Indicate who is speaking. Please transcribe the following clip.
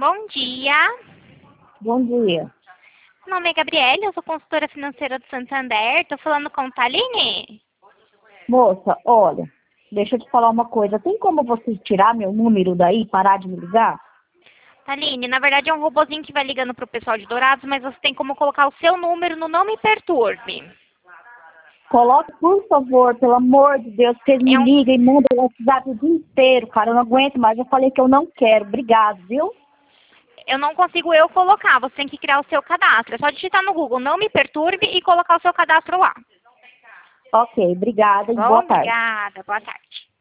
Speaker 1: Bom dia.
Speaker 2: Bom dia.
Speaker 1: Meu nome é Gabriela, eu sou consultora financeira do Santander. Estou falando com Thaline?
Speaker 2: Moça, olha, deixa eu te falar uma coisa. Tem como você tirar meu número daí e parar de me ligar?
Speaker 1: Thaline, na verdade é um robozinho que vai ligando para o pessoal de Dourados, mas você tem como colocar o seu número no Não Me Perturbe.
Speaker 2: Coloque, por favor, pelo amor de Deus, que eles me
Speaker 1: É um...
Speaker 2: ligam e mandam o WhatsApp o dia inteiro, cara. Eu não aguento mais. Eu falei que eu não quero. Obrigado, viu?
Speaker 1: Eu não consigo colocar, você tem que criar o seu cadastro. É só digitar no Google Não Me Perturbe e colocar o seu cadastro lá.
Speaker 2: Ok, obrigada
Speaker 1: Tá
Speaker 2: e
Speaker 1: bom?
Speaker 2: boa tarde.
Speaker 1: Obrigada, boa tarde.